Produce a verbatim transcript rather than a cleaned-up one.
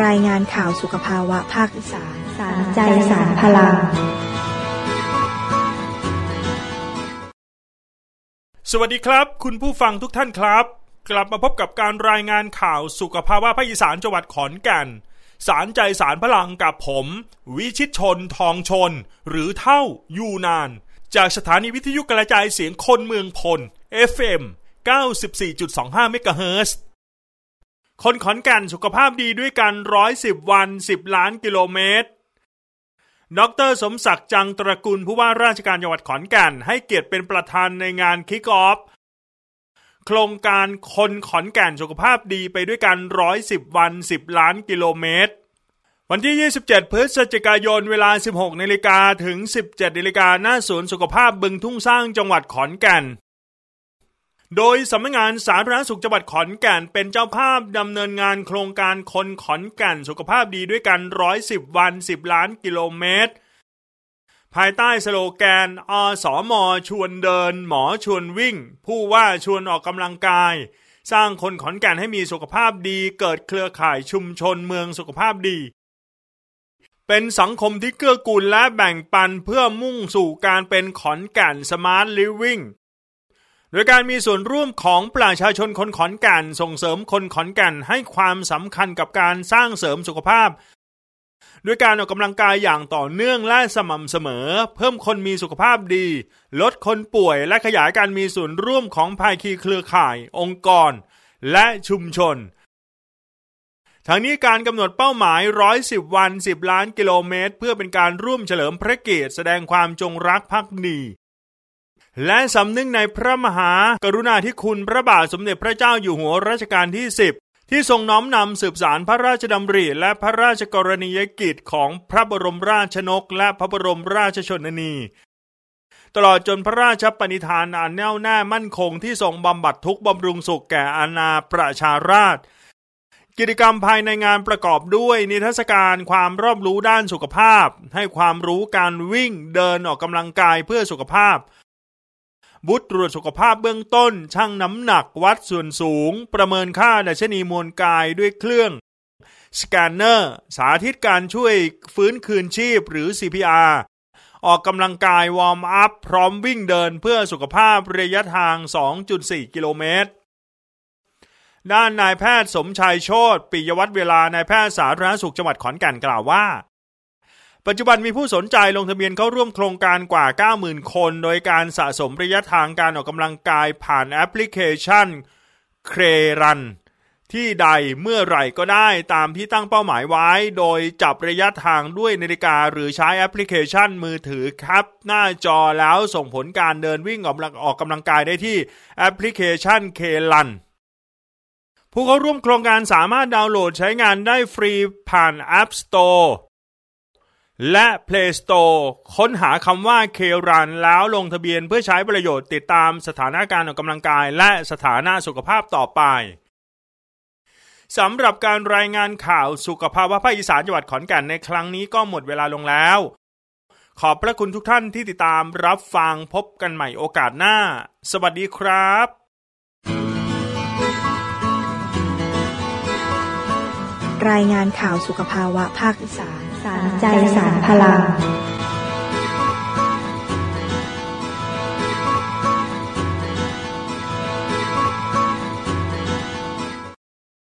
รายงานข่าวสุขภาวะภาคอีสานสารใจสารพลังสวัสดีครับคุณผู้ฟังทุกท่านครับกลับมาพบกับการรายงานข่าวสุขภาวะภาคอีสานจังหวัดขอนแก่นสารใจสารพลังกับผมวิชิตชนทองชนหรือเท่ายูนานจากสถานีวิทยุกระจายเสียงคนเมืองพล เอฟ เอ็ม เก้าสิบสี่จุดสองห้า เมกะเฮิรตซ์ คนขอนแก่นสุขภาพดีด้วยกันหนึ่งร้อยสิบวันสิบล้านกิโลเมตรดร.สมศักดิ์จังตระกูลผู้ว่าราชการจังหวัดขอนแก่นให้เกียรติเป็นประธานในงานคิกออฟโครงการคนขอนแก่นสุขภาพดีไปด้วยกันหนึ่งร้อยสิบวันสิบล้านกิโลเมตรวันที่ยี่สิบเจ็ดพฤศจิกายนเวลา สิบหกนาฬิกา ถึง สิบเจ็ดนาฬิกาหน้าศูนย์สุขภาพบึงทุ่งสร้างจังหวัดขอนแก่นโดยสำนักงานสาธารณสุขจังหวัดขอนแก่นเป็นเจ้าภาพดำเนินงานโครงการคนขอนแก่นสุขภาพดีด้วยกันหนึ่งร้อยสิบวันสิบล้านกิโลเมตรภายใต้สโลแกนอสม.ชวนเดินหมอชวนวิ่งผู้ว่าชวนออกกำลังกายสร้างคนขอนแก่นให้มีสุขภาพดีเกิดเครือข่ายชุมชนเมืองสุขภาพดีเป็นสังคมที่เกื้อกูลและแบ่งปันเพื่อมุ่งสู่การเป็นขอนแก่นสมาร์ทลิฟวิ่งโดยการมีส่วนร่วมของประชาชนคนขอนแก่นส่งเสริมคนขอนแก่นให้ความสำคัญกับการสร้างเสริมสุขภาพด้วยการออกกำลังกายอย่างต่อเนื่องและสม่ำเสมอเพิ่มคนมีสุขภาพดีลดคนป่วยและขยายการมีส่วนร่วมของภาคีเครือข่ายองค์กรและชุมชนทั้งนี้การกำหนดเป้าหมายหนึ่งร้อยสิบวันสิบล้านกิโลเมตรเพื่อเป็นการร่วมเฉลิมพระเกียรติแสดงความจงรักภักดีและสำนึกในพระมหากรุณาธิคุณพระบาทสมเด็จพระเจ้าอยู่หัวรัชกาลที่สิบที่ทรงน้อมนำสืบสานพระราชดำริและพระราชกรณียกิจของพระบรมราชชนกและพระบรมราชชนนีตลอดจนพระราชปณิธานอันแน่วแน่มั่นคงที่ทรงบำบัดทุกข์บำรุงสุขแก่อาณาประชาราษฎร์กิจกรรมภายในงานประกอบด้วยนิทรรศการความรอบรู้ด้านสุขภาพให้ความรู้การวิ่งเดินออกกำลังกายเพื่อสุขภาพบูธตรวจสุขภาพเบื้องต้นชั่งน้ำหนักวัดส่วนสูงประเมินค่าดัชนีมวลกายด้วยเครื่องสแกนเนอร์สาธิตการช่วยฟื้นคืนชีพหรือ ซี พี อาร์ ออกกำลังกายวอร์มอัพพร้อมวิ่งเดินเพื่อสุขภาพระยะทาง สองจุดสี่ กิโลเมตรด้านนายแพทย์สมชัยโชติปิยวัฒน์เวลานายแพทย์สาธารณสุขจังหวัดขอนแก่นกล่าวว่าปัจจุบันมีผู้สนใจลงทะเบียนเข้าร่วมโครงการกว่า เก้าหมื่น คนโดยการสะสมระยะทางการออกกำลังกายผ่านแอปพลิเคชันเครรันที่ใดเมื่อไหร่ก็ได้ตามที่ตั้งเป้าหมายไว้โดยจับระยะทางด้วยนาฬิกาหรือใช้แอปพลิเคชันมือถือครับหน้าจอแล้วส่งผลการเดินวิ่งออกกำลังกายได้ที่แอปพลิเคชันเครันผู้เข้าร่วมโครงการสามารถดาวน์โหลดใช้งานได้ฟรีผ่าน App Store และ Play Store ค้นหาคำว่า K-Run แล้วลงทะเบียนเพื่อใช้ประโยชน์ติดตามสถานการณ์ออกกำลังกายและสถานะสุขภาพต่อไปสำหรับการรายงานข่าวสุขภาวะภาคอีสานจังหวัดขอนแก่นในครั้งนี้ก็หมดเวลาลงแล้วขอบพระคุณทุกท่านที่ติดตามรับฟังพบกันใหม่โอกาสหน้าสวัสดีครับรายงานข่าวสุขภาวะภาคอีสานสารใจสารพลัง